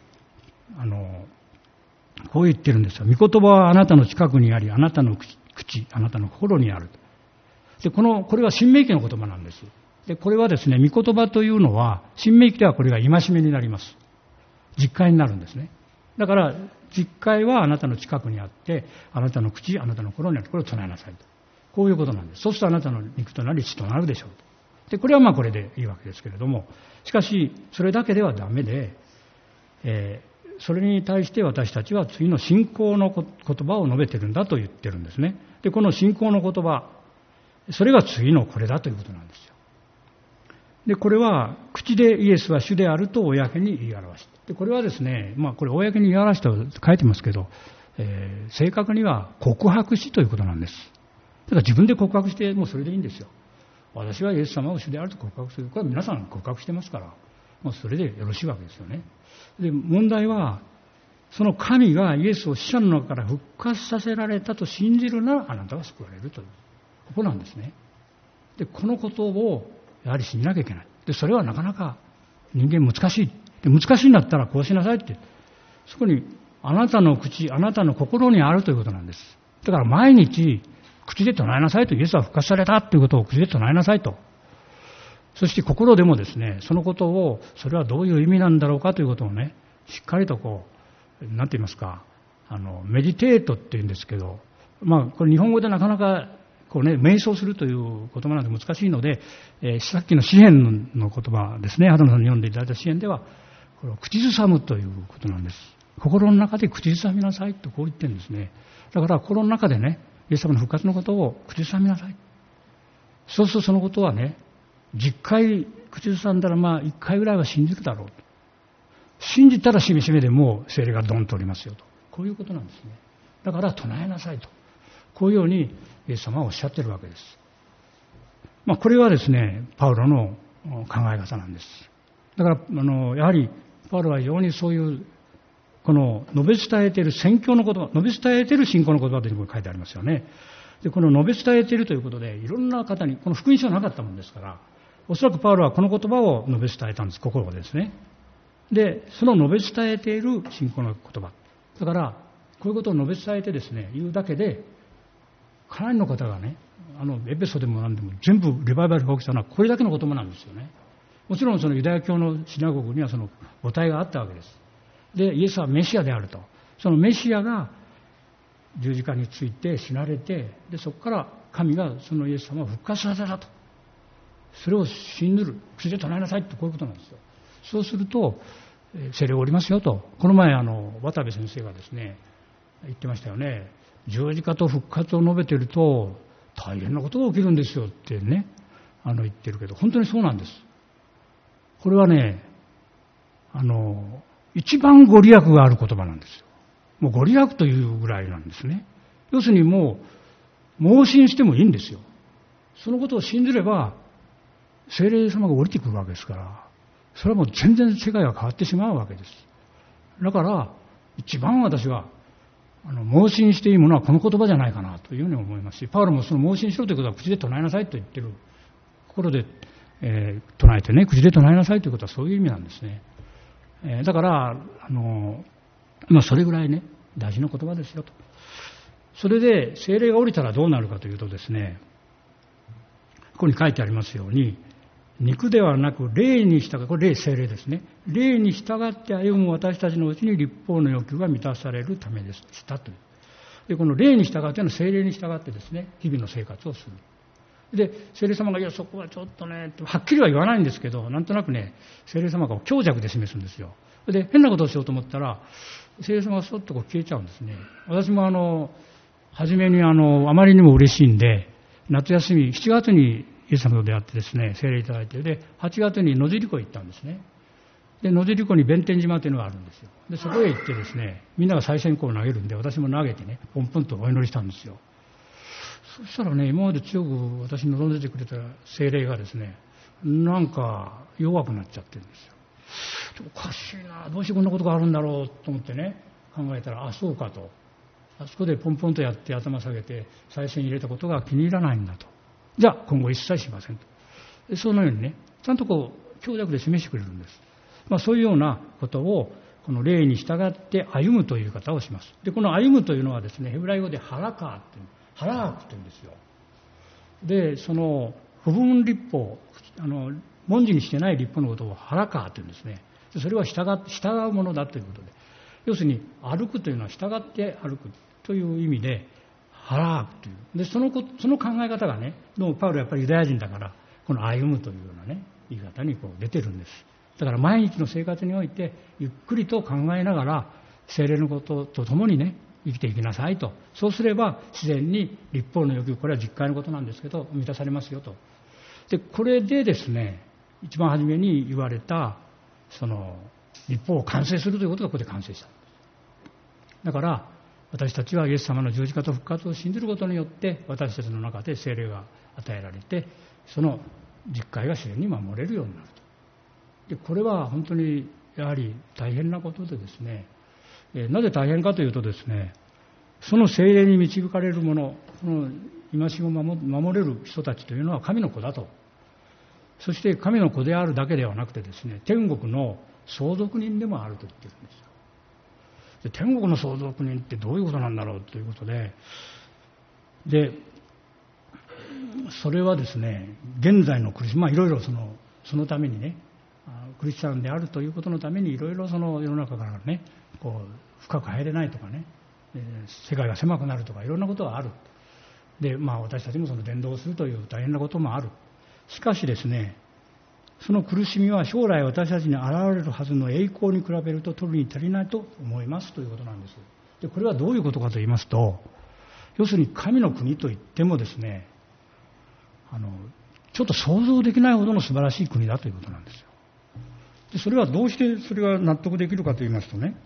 こう言ってるんですよ。御言葉はあなたの近くにあり、あなたの口、あなたの心にある。でこれは新明記の言葉なんです。でこれはですね、御言葉というのは新明記ではこれが戒めになります。実戒になるんですね。だから実戒はあなたの近くにあって、あなたの口、あなたの心にある。これを唱えなさいと。こういうことなんです。そうするとあなたの肉となり血となるでしょうと。でこれはこれでいいわけですけれども、しかしそれだけではダメで、それに対して私たちは次の信仰の言葉を述べているんだと言ってるんですね。でこの信仰の言葉、それが次のこれだということなんですよ。でこれは口でイエスは主であると公に言い表した。でこれはですね、これ公に言い表したと書いてますけど、正確には告白しということなんです。だから自分で告白してもうそれでいいんですよ。私はイエス様を主であると告白する。これは皆さん告白してますから、もうそれでよろしいわけですよね。で問題はその神がイエスを死者の中から復活させられたと信じるならあなたは救われるという、ここなんですね。でこのことをやはり信じなきゃいけない。でそれはなかなか人間難しい。で難しいんだったらこうしなさいって、そこにあなたの口、あなたの心にあるということなんです。だから毎日口で唱えなさいと、イエスは復活されたということを口で唱えなさいと。そして心でもですね、そのことを、それはどういう意味なんだろうかということをね、しっかりとなんて言いますか、メディテートって言うんですけど、これ日本語でなかなか瞑想するという言葉なんで難しいので、さっきの詩篇の言葉ですね、畑野さんに読んでいただいた詩篇では、これを口ずさむということなんです。心の中で口ずさみなさいとこう言ってるんですね。だから心の中でね、イエス様の復活のことを口ずさみなさい。そうするとそのことはね、10回口ずさんだら1回ぐらいは信じるだろうと。信じたらしめしめでもう聖霊がドンとおりますよと。こういうことなんですね。だから唱えなさいと。こういうようにイエス様はおっしゃってるわけです。これはですね、パウロの考え方なんです。だからやはりパウロは非常にそういうこの述べ伝えている宣教の言葉、述べ伝えている信仰の言葉というのが書いてありますよね。でこの述べ伝えているということで、いろんな方に、この福音書はなかったものですから、おそらくパウロはこの言葉を述べ伝えたんです、心をですね。でその述べ伝えている信仰の言葉だから、こういうことを述べ伝えてですね、言うだけでかなりの方がね、エペソでも何でも全部リバイバルが起きたのはこれだけの言葉なんですよね。もちろんそのユダヤ教のシナゴグにはその母体があったわけです。でイエスはメシアであると。そのメシアが十字架について死なれて、でそこから神がそのイエス様を復活させたと。それを信ずる、口で唱えなさいって、こういうことなんですよ。そうすると聖霊がおりますよと。この前渡部先生がですね言ってましたよね。十字架と復活を述べていると大変なことが起きるんですよってね、言ってるけど、本当にそうなんです。これはね、一番ご利益がある言葉なんですよ。もうご利益というぐらいなんですね。要するにもう盲信してもいいんですよ。そのことを信じれば聖霊様が降りてくるわけですから、それはもう全然世界が変わってしまうわけです。だから一番私は盲信していいものはこの言葉じゃないかなというふうに思いますし、パウロもその盲信しろということは口で唱えなさいと言ってる、心で、唱えてね、口で唱えなさいということはそういう意味なんですね。だからそれぐらいね大事な言葉ですよと。それで聖霊が降りたらどうなるかというとですね、ここに書いてありますように、肉ではなく霊に従う、これ聖霊ですね。霊に従って歩む私たちのうちに律法の欲求が満たされるためでしたという。でこの霊に従うというのは聖霊に従ってですね、日々の生活をする。 で、聖霊様が、いや、そこはちょっとね、はっきりは言わないんですけど、なんとなくね、聖霊様が強弱で示すんですよ。で、変なことをしようと思ったら、聖霊様がそっとこう消えちゃうんですね。私も初めにあまりにも嬉しいんで、夏休み、7月にイエス様と出会ってですね、聖霊いただいて、で、8月に野尻湖行ったんですね。で、野尻湖に弁天島というのがあるんですよ。で、そこへ行ってですね、みんなが賽銭香を投げるんで、私も投げてね、ポンポンとお祈りしたんですよ。そしたらね、今まで強く私に望んでてくれた聖霊がですね、なんか弱くなっちゃってるんですよ。おかしいな、どうしてこんなことがあるんだろうと思ってね、考えたら、あ、そうかと。あそこでポンポンとやって頭下げて賽銭入れたことが気に入らないんだと。じゃあ今後一切しませんと。でそのようにね、ちゃんとこう強弱で示してくれるんです。そういうようなことをこの霊に従って歩むという言い方をします。でこの歩むというのはですね、ヘブライ語でハラカーっていう、ハラークというんですよ。でその不分立法、文字にしてない立法のことをハラカーというんですね。それは従うものだということで、要するに歩くというのは従って歩くという意味でハラークという。でその考え方がね、どうもパウロはやっぱりユダヤ人だから、この歩むというようなね言い方にこう出てるんです。だから毎日の生活においてゆっくりと考えながら聖霊のこととともにね生きていきなさいと。そうすれば自然に立法の欲求、これは実戒のことなんですけど満たされますよと。でこれでですね、一番初めに言われたその立法を完成するということがここで完成した。だから私たちはイエス様の十字架と復活を信じることによって私たちの中で聖霊が与えられて、その実戒が自然に守れるようになると。でこれは本当にやはり大変なことでですね、なぜ大変かというとですね、その聖霊に導かれる者、この戒めを守れる人たちというのは神の子だと。そして神の子であるだけではなくてですね、天国の相続人でもあると言ってるんですよ。で天国の相続人ってどういうことなんだろうということで、それはですね、現在のクリスチャン、いろいろそのためにね、クリスチャンであるということのためにいろいろその世の中からね、こう深く入れないとかね、世界が狭くなるとかいろんなことはある。で、私たちもその伝道をするという大変なこともある。しかしですね、その苦しみは将来私たちに現れるはずの栄光に比べると取るに足りないと思いますということなんです。でこれはどういうことかと言いますと、要するに神の国といってもですね、ちょっと想像できないほどの素晴らしい国だということなんですよ。でそれはどうしてそれが納得できるかと言いますとね、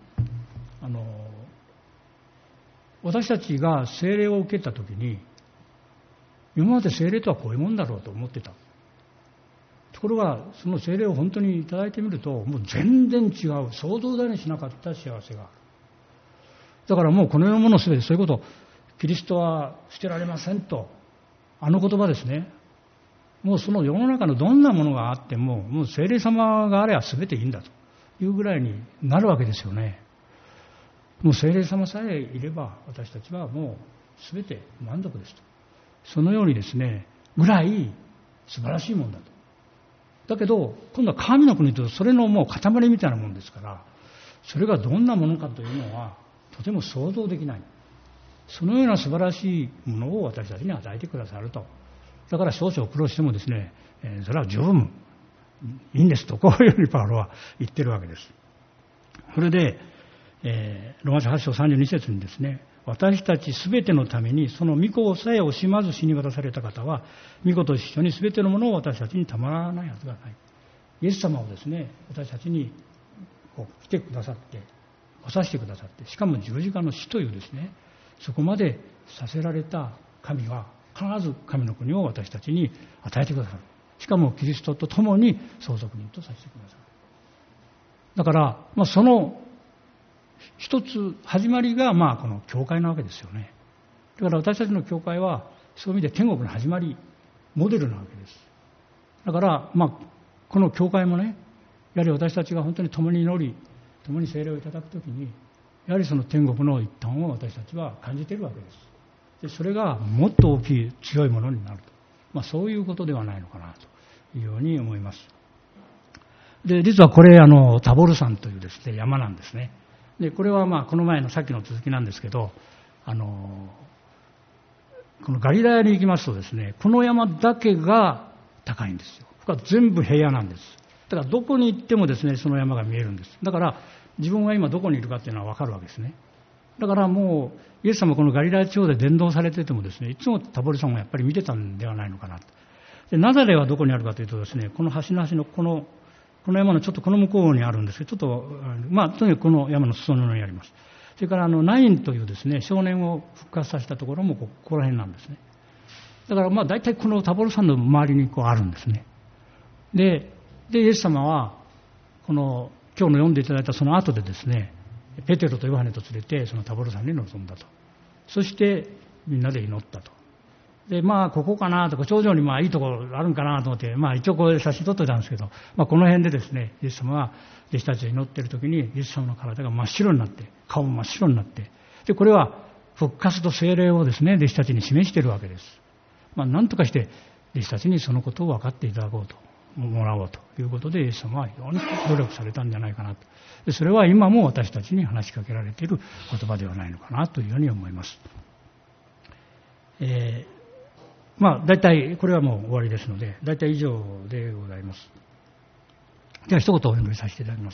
私たちが聖霊を受けたときに、今まで聖霊とはこういうもんだろうと思ってた。ところがその聖霊を本当にいただいてみると、もう全然違う、想像だにしなかった幸せがある。だからもうこの世のものすべて、そういうこと、キリストは捨てられませんと、あの言葉ですね、もうその世の中のどんなものがあっても、もう聖霊様があればすべていいんだというぐらいになるわけですよね。もう聖霊様さえいれば私たちはもうすべて満足ですと。そのようにですね、ぐらい素晴らしいもんだと。だけど今度は神の国とそれのもう塊みたいなもんですから、それがどんなものかというのはとても想像できない。そのような素晴らしいものを私たちに与えてくださると。だから少々苦労してもですね、それは十分いいんですと、こういうふうにパウロは言ってるわけです。それで、ローマ書8章32節にですね、私たちすべてのためにその御子さえ惜しまず死に渡された方は、御子と一緒にすべてのものを私たちにたまらないはずがない。イエス様をですね、私たちにこう来てくださって、来させてくださって、しかも十字架の死というですね、そこまでさせられた神は必ず神の国を私たちに与えてくださる。しかもキリストと共に相続人とさせてくださる。だから、その一つ始まりがこの教会なわけですよね。だから私たちの教会はそういう意味で天国の始まり、モデルなわけです。だからこの教会もね、やはり私たちが本当に共に祈り、共に聖霊をいただくときに、やはりその天国の一端を私たちは感じているわけです。でそれがもっと大きい強いものになると、そういうことではないのかなというように思います。で実はこれタボル山というですね山なんですね。でこれはこの前のさっきの続きなんですけど、 このガリラヤに行きますとですね、この山だけが高いんですよ。他は全部平野なんです。だからどこに行ってもですね、その山が見えるんです。だから自分が今どこにいるかっていうのは分かるわけですね。だからもうイエス様このガリラヤ地方で伝道されててもですね、いつもタボリ山をやっぱり見てたんではないのかなと。でナザレはどこにあるかというとですね、この橋の端のこの山のちょっとこの向こうにあるんですけど、ちょっととにかくこの山の裾野にあります。それからナインというですね、少年を復活させたところもここら辺なんですね。だから大体このタボル山の周りにあるんですね。でイエス様はこの今日の読んでいただいたその後でですね、ペテロとヨハネと連れてそのタボル山に臨んだと。そしてみんなで祈ったと。でここかなとか、頂上にいいところあるんかなと思って、一応これ写真撮ってたんですけど、この辺でですね、イエス様は弟子たちを祈っている時に、イエス様の体が真っ白になって、顔も真っ白になって、でこれは復活と聖霊をですね、弟子たちに示しているわけです。何とかして弟子たちにそのことを分かっていただこうと、もらおうということで、イエス様は非常に努力されたんじゃないかなと。でそれは今も私たちに話しかけられている言葉ではないのかなというふうに思います。大体これはもう終わりですので、大体以上でございます。では一言お祈りさせていただきます。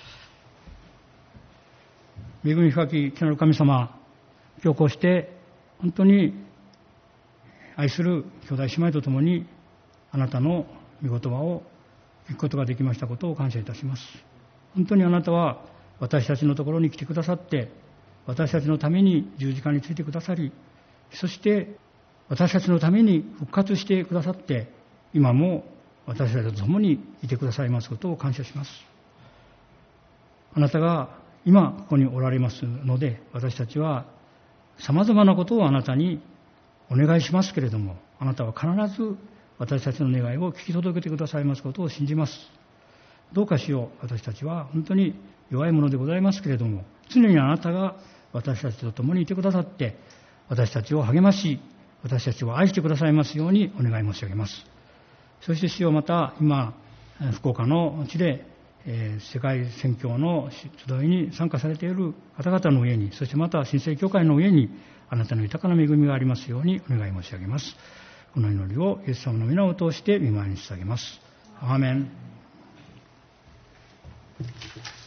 恵み深き父なる神様、今日こうして本当に愛する兄弟姉妹とともにあなたの御言葉を聞くことができましたことを感謝いたします。本当にあなたは私たちのところに来てくださって、私たちのために十字架についてくださり、そして私たちのために復活してくださって、今も私たちと共にいてくださいますことを感謝します。あなたが今ここにおられますので、私たちはさまざまなことをあなたにお願いしますけれども、あなたは必ず私たちの願いを聞き届けてくださいますことを信じます。どうかしよう、私たちは本当に弱いものでございますけれども、常にあなたが私たちと共にいてくださって、私たちを励まし、私たちを愛してくださいますようにお願い申し上げます。そして主よ、また今福岡の地で世界宣教の集いに参加されている方々の上に、そしてまた新生教会の上にあなたの豊かな恵みがありますようにお願い申し上げます。この祈りをイエス様の皆を通して御前に捧げます。アーメン。